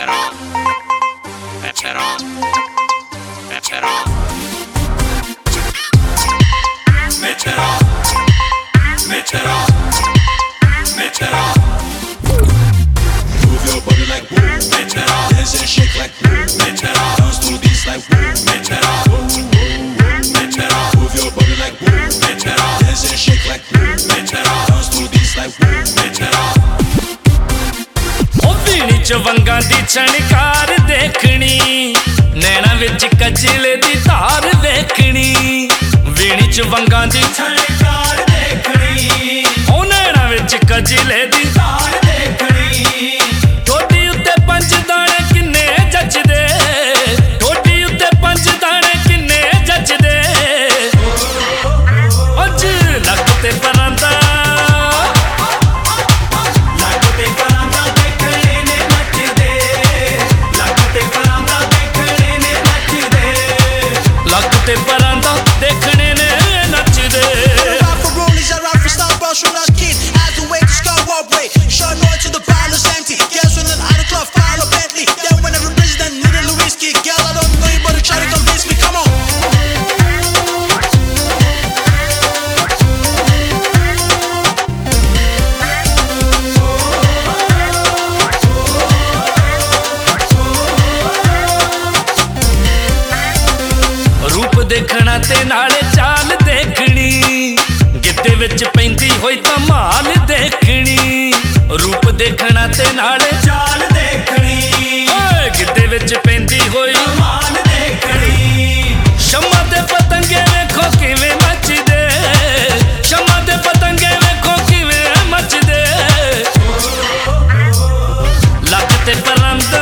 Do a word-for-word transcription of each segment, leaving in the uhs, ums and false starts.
it on, bitch it on, bitch it on, bitch it on, bitch it on, bitch it on. Move your body like woo, bitch it on, dance and shake like woo, bitch it on, dance to this like woo, bitch it on, bitch it on, move your body like woo, bitch it on, dance and shake like woo, bitch it on, dance to this like woo, bitch it on. ਵੀਣੀ ਚ ਵੰਗਾਂ ਦੀ ਛਣਕਾਰ ਦੇਖਣੀ, ਨੈਣਾ ਵਿੱਚ ਕਜਲੇ ਦੀ ਧਾਰ ਵੇਖਣੀ। ਵੀਣੀ ਚ ਵੰਗਾਂ ਦੀ ਛਣਕਾਰ ਦੇਖਣੀ, ਉਹ ਨੈਣਾ ਵਿੱਚ ਕਜਲੇ ਦੀ ਧਾਰ ਦੇਖਣੀ। ਠੋਡੀ ਉੱਤੇ ਪੰਜ ਦਾਣੇ ਕਿੰਨੇ ਜੱਜਦੇ, ਠੋਡੀ ਉੱਤੇ ਪੰਜ ਦਾਣੇ ਕਿੰਨੇ ਜੱਜਦੇ। ਅੱਜ ਲੱਕ ਤੇ ਪਰਾਂਦਾ, ਲੱਕ ਤੇ ਪਰਾਂਦਾ ਦੇਖਣੇ ਨੇ ਨੱਚਦੇ, ਲੱਕ ਤੇ ਪਰਾਂਦਾ ਦੇਖਣੇ ਨੇ ਨੱਚਦੇ। ਲੱਕ ਤੇ ਪਰਾਂਦਾ ਦੇਖਣੇ ਨੇ ਨੱਚਦੇ। Rap for rollies, I rap for style bros from last kid. As the way to sky walkway, short noise to the pile is empty. Girls running out of club, file a Bentley. Then when every president need a whiskey, girl I don't know you, but try to convince me. Come on. ਰੂਪ ਦੇਖਣਾ ਤੇ ਨਾਲੇ ਚਾਲ ਦੇਖਣੀ, ਗਿੱਧੇ ਵਿੱਚ ਪੈਂਦੀ ਹੋਈ ਧਮਾਲ ਦੇਖਣੀ। ਰੂਪ ਦੇਖਣਾ ਤੇ ਨਾਲੇ ਚਾਲ ਦੇਖਣੀ, ਓਏ ਗਿੱਧੇ ਵਿੱਚ ਪੈਂਦੀ ਹੋਈ ਮਾਨ ਦੇਖਣੀ। ਸ਼ਮਾ ਦੇ ਪਤੰਗੇ ਵੇਖੋ ਕਿਵੇਂ ਨੱਚਦੇ, ਸ਼ਮਾ ਦੇ ਪਤੰਗੇ ਵੇਖੋ ਕਿਵੇਂ ਮੱਚਦੇ। ਲੱਕ ਤੇ ਪਰਾਂਦਾ,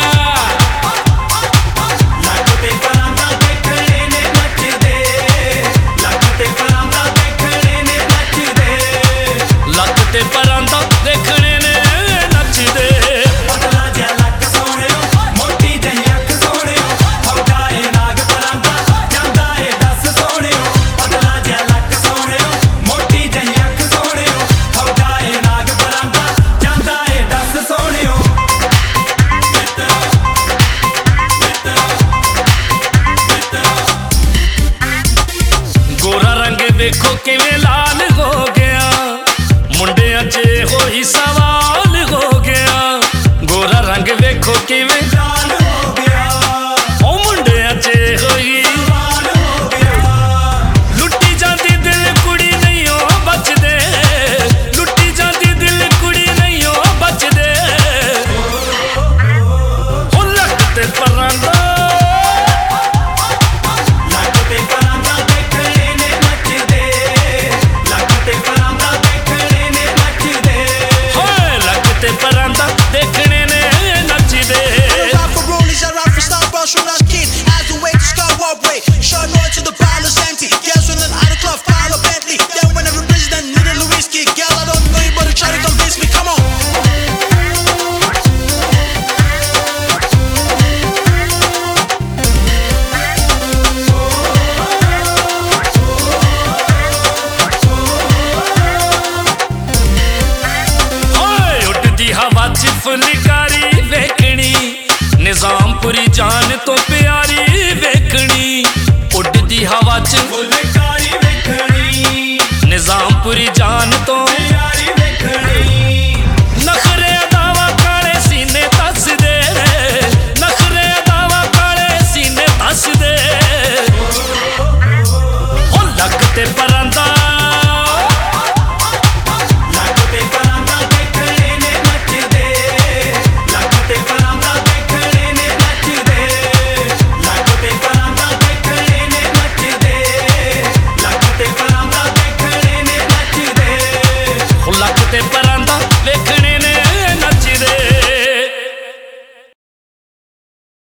ਲੱਕ ਤੇ ਪਰਾਂਦਾ ਦੇਖਣੇ ਨੇ ਨੱਚਦੇ, ਲੱਕ ਤੇ ਪਰਾਂਦਾ ਦੇਖਣੇ ਨੇ ਨੱਚਦੇ। ਲੱਕ ਤੇ ਪਰਾਂਦਾ ਦੇਖਣੇ ਨੇ ਨੱਚਦੇ। ਪਤਲਾ ਜਿਹਾ ਲੱਕ ਸੋਹਣਿਓ, ਮੋਟੀ ਜਿਹੀ ਅੱਖ ਸੋਹਣਿਓ, ਹੋ ਜਾਏ ਨਾਗ ਪਰਾਂਦਾ ਜਾਂਦਾ ਏ ਦੱਸ ਸੋਹਣਿਓ। ਪਤਲਾ ਜਿਹਾ ਲੱਕ ਸੋਹਣਿਓ, ਮੋਟੀ ਜਿਹੀ ਅੱਖ ਸੋਹਣਿਓ, ਹੋ ਜਾਏ ਨਾਗ ਪਰਾਂਦਾ ਜਾਂਦਾ ਏ ਦੱਸ ਸੋਹਣਿਓ। ਗੋਰਾ ਰੰਗ ਵੇਖੋ ਕਿਵੇਂ ਲਾਲ ਹੋ ਗਿਆ, ਮੁੰਡਿਆਂ 'ਚ ਹੋਈ ਸਵਾਲ ਹੋ ਗਿਆ। ਗੋਰਾ ਰੰਗ ਵੇਖੋ ਕਿਵੇਂ ਲਾਲ ਹੋ ਗਿਆ, ਉਹ ਮੁੰਡਿਆਂ 'ਚ ਹੋਈ ਲਾਲ ਹੋ ਗਿਆ। ਲੁੱਟੀ ਜਾਂਦੀ ਦਿਲ ਕੁੜੀ ਨਹੀਂ ਉਹ ਬਚਦੇ, ਲੁੱਟੀ ਜਾਂਦੀ ਦਿਲ ਕੁੜੀ ਨਹੀਂ ਉਹ ਬਚਦੇ। ਉਹ ਲੱਕ ਤੇ ਪਰਾਂਦਾ, ਲੱਕ ਤੇ ਪਰਾਂਦਾ ਦੇਖਣੇ ਨੇ ਨੱਚਦੇ, ਲੱਕ ਤੇ ਪਰਾਂਦਾ ਦੇਖਣੇ ਨੇ ਨੱਚਦੇ। ਹੋਏ ਲੱਕ ਤੇ ਪਰਾਂਦਾ ਦੇਖਣੇ ਨੇ ਨੱਚਦੇ। Rap for rollies, I rap for style bros from last kid. As the way to sky walkway, short noise to the pile is empty. Girls running out of club, file a Bentley. Then when every president need a whiskey, girl I don't know you, but try to convince me. Come on. ਹੋਏ ਉੱਡਦੀ ਹਵਾ 'ਚ ਫੁਲਕਾਰੀ ਵੇਖਣੀ, ਨਿਜ਼ਾਮਪੁਰੀ ਜਾਨ ਤੋਂ ਪਿਆਰੀ ਵੇਖਣੀ। ਉੱਡਦੀ ਹਵਾ 'ਚ ਫੁਲਕਾਰੀ ਵੇਖਣੀ, ਨਿਜ਼ਾਮਪੁਰੀ ਜਾਨ ਤੋਂ